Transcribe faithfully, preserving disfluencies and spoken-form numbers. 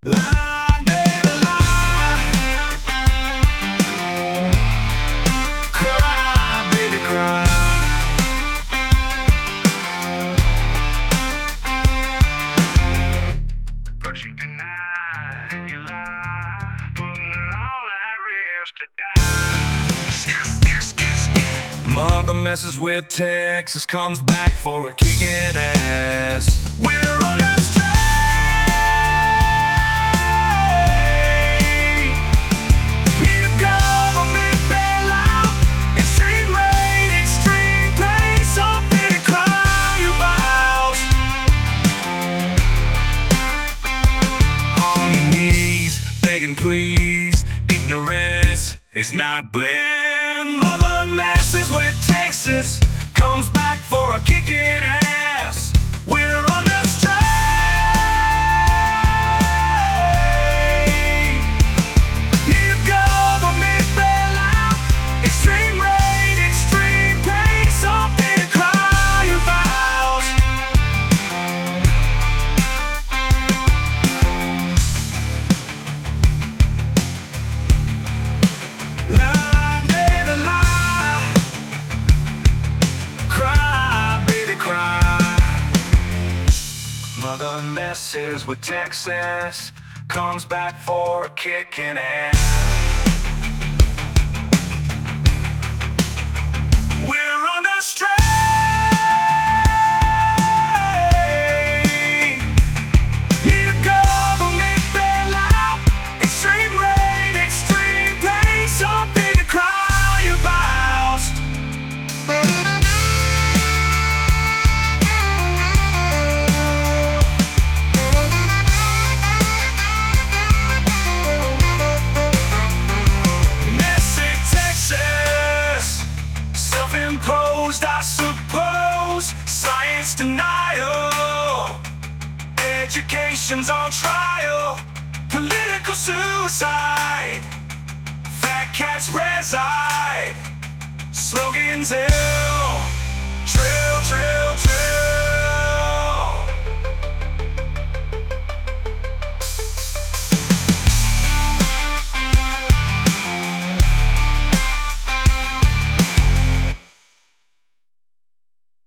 Lie, baby, lie. Cry, baby, cry. But you deny, you lie, putting all at risk to die. Mother messes with Texas, comes back for a kicking ass. We're on a strike. Need a government bailout, extreme rate, extreme pay, something to cry about. On your knees, begging please, ignorance is not bliss. Mother messes with Texas, comes back for a kicking ass. We're on the strike. Need a government bailout, extreme rate, extreme pay, something to cry about. Lie, baby, lie. Cry, baby, cry. Mother messes with Texas, comes back for a kicking ass. We're on the strike. Need a government bailout, extreme rate, extreme pay, something to cry about. Messy Texas, self-imposed, I suppose. Science denial, education's on trial. Political suicide, fat cats reside. Slogans ill, trill, trill.